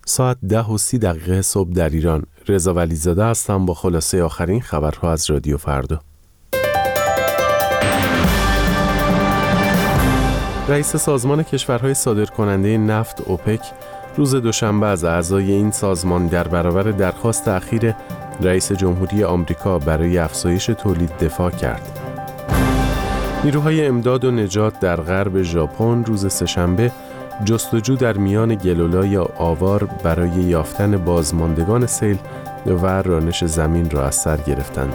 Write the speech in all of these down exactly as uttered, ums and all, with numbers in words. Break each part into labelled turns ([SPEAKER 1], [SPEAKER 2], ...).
[SPEAKER 1] ساعت ده و سی دقیقه صبح در ایران. رضا ولیزاده هستم با خلاصه آخرین خبرها از رادیو فردا. رئیس سازمان کشورهای صادرکننده نفت اوپک روز دوشنبه از اعضای این سازمان در برابر درخواست اخیر رئیس جمهوری آمریکا برای افزایش تولید دفاع کرد. نیروهای امداد و نجات در غرب ژاپن روز سه‌شنبه جستجو در میان گلولای آوار برای یافتن بازماندگان سیل و رانش زمین را از سر گرفتند.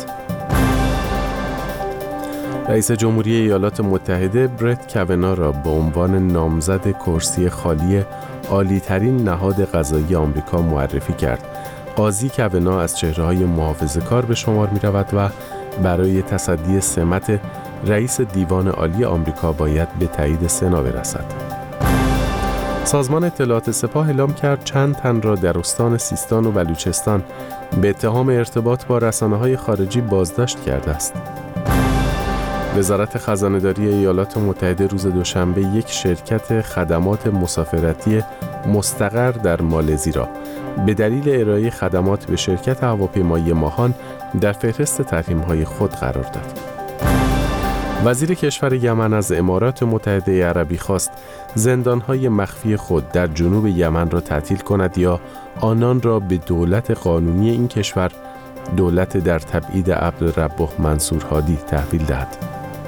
[SPEAKER 1] رئیس جمهوری ایالات متحده برت کاونا را به عنوان نامزد کرسی خالی عالی‌ترین نهاد قضایی آمریکا معرفی کرد. قاضی کاونا از چهره‌های محافظه‌کار به شمار می‌رود و برای تصدی سمت رئیس دیوان عالی آمریکا باید به تایید سنا برسد. سازمان اطلاعات سپاه اعلام کرد چند تن را در استان سیستان و بلوچستان به اتهام ارتباط با رسانه‌های خارجی بازداشت کرده است. وزارت خزانه‌داری ایالات متحده روز دوشنبه یک شرکت خدمات مسافرتی مستقر در مالزی را به دلیل ارائه خدمات به شرکت هواپیمایی ماهان در فهرست تحریم‌های خود قرار داد. وزیر کشور یمن از امارات متحده عربی خواست زندان‌های مخفی خود در جنوب یمن را تعطیل کند یا آنان را به دولت قانونی این کشور، دولت در تبعید عبدالرب منصور هادی، تحویل دهد.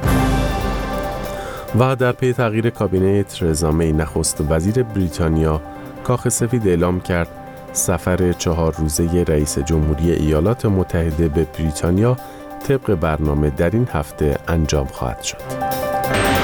[SPEAKER 1] و در پی تغییر کابینه ترزا می، نخست وزیر بریتانیا کاخ سفید اعلام کرد سفر چهار روزه رئیس جمهوری ایالات متحده به بریتانیا طبق برنامه در این هفته انجام خواهد شد.